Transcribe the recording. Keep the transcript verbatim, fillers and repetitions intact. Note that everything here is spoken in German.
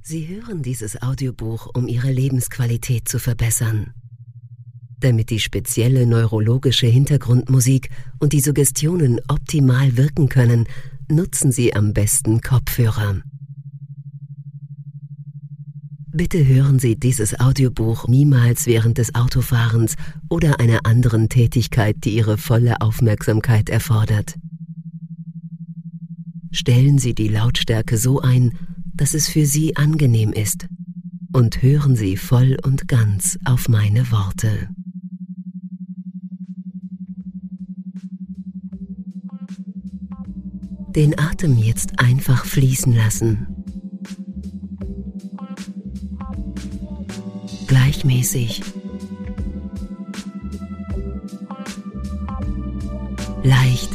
Sie hören dieses Audiobuch, um Ihre Lebensqualität zu verbessern. Damit die spezielle neurologische Hintergrundmusik und die Suggestionen optimal wirken können, nutzen Sie am besten Kopfhörer. Bitte hören Sie dieses Audiobuch niemals während des Autofahrens oder einer anderen Tätigkeit, die Ihre volle Aufmerksamkeit erfordert. Stellen Sie die Lautstärke so ein, dass es für Sie angenehm ist, und hören Sie voll und ganz auf meine Worte. Den Atem jetzt einfach fließen lassen. Gleichmäßig. Leicht.